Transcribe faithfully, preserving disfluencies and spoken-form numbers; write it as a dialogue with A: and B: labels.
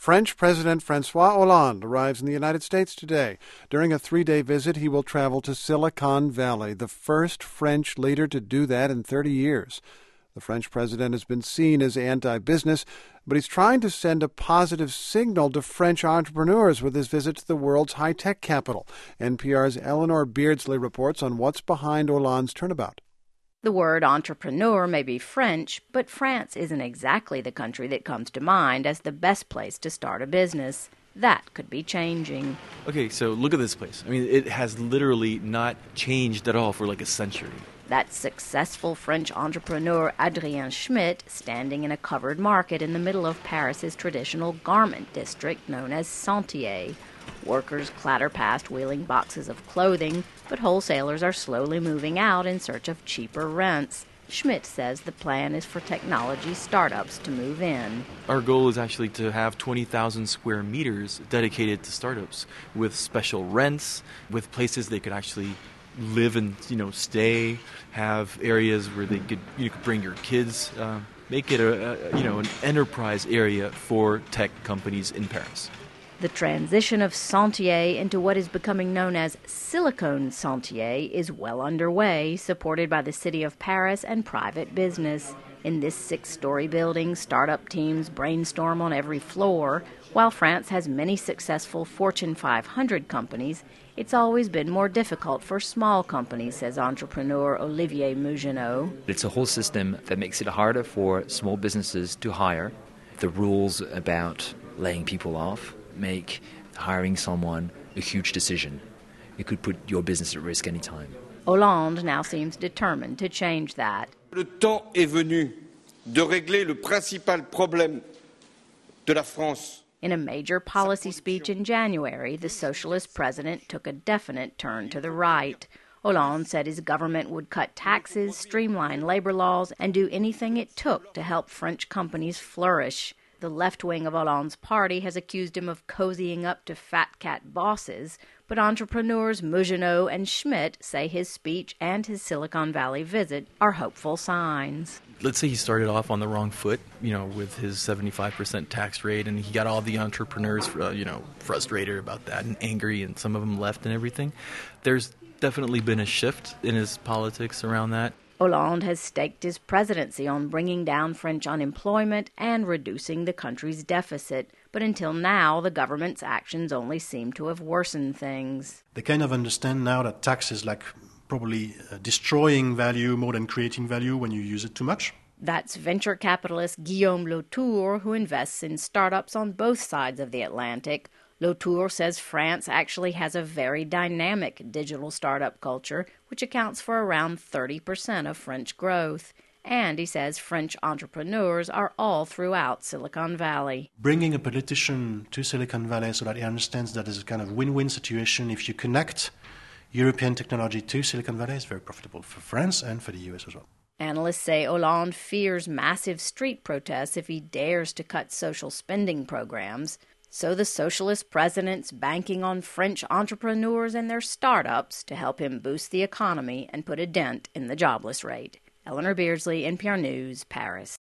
A: French President François Hollande arrives in the United States today. During a three-day visit, he will travel to Silicon Valley, the first French leader to do that in thirty years. The French president has been seen as anti-business, but he's trying to send a positive signal to French entrepreneurs with his visit to the world's high-tech capital. N P R's Eleanor Beardsley reports on what's behind Hollande's turnabout.
B: The word entrepreneur may be French, but France isn't exactly the country that comes to mind as the best place to start a business. That could be changing.
C: Okay, so look at this place. I mean, it has literally not changed at all for like a century.
B: That's successful French entrepreneur Adrien Schmitt standing in a covered market in the middle of Paris's traditional garment district known as Sentier. Workers clatter past wheeling boxes of clothing, but wholesalers are slowly moving out in search of cheaper rents. Schmitt says the plan is for technology startups to move in.
C: Our goal is actually to have twenty thousand square meters dedicated to startups with special rents, with places they could actually live and, you know, stay, have areas where they could, you could bring your kids, uh, make it a, a, you know, an enterprise area for tech companies in Paris.
B: The transition of Sentier into what is becoming known as Silicon Sentier is well underway, supported by the city of Paris and private business. In this six-story building, startup teams brainstorm on every floor. While France has many successful Fortune five hundred companies, it's always been more difficult for small companies, says entrepreneur Olivier Mougenot.
D: It's a whole system that makes it harder for small businesses to hire. The rules about laying people off make hiring someone a huge decision. It could put your business at risk anytime.
B: Hollande now seems determined to change that.
E: Le temps est venu de régler le principal problème de la France.
B: In a major policy speech in January, the socialist president took a definite turn to the right. Hollande said his government would cut taxes, streamline labor laws, and do anything it took to help French companies flourish. The left wing of Hollande's party has accused him of cozying up to fat cat bosses, but entrepreneurs Mougenot and Schmitt say his speech and his Silicon Valley visit are hopeful signs.
C: Let's say he started off on the wrong foot, you know, with his seventy-five percent tax rate, and he got all the entrepreneurs, uh, you know, frustrated about that and angry, and some of them left and everything. There's definitely been a shift in his politics around that.
B: Hollande has staked his presidency on bringing down French unemployment and reducing the country's deficit. But until now, the government's actions only seem to have worsened things.
F: They kind of understand now that tax is like probably uh, destroying value more than creating value when you use it too much.
B: That's venture capitalist Guillaume Lautour, who invests in startups on both sides of the Atlantic. Lautour says France actually has a very dynamic digital startup culture, which accounts for around thirty percent of French growth. And he says French entrepreneurs are all throughout Silicon Valley.
F: Bringing a politician to Silicon Valley so that he understands that there's a kind of win-win situation. If you connect European technology to Silicon Valley, it's very profitable for France and for the U S as well.
B: Analysts say Hollande fears massive street protests if he dares to cut social spending programs. So the socialist president's banking on French entrepreneurs and their startups to help him boost the economy and put a dent in the jobless rate. Eleanor Beardsley, N P R News, Paris.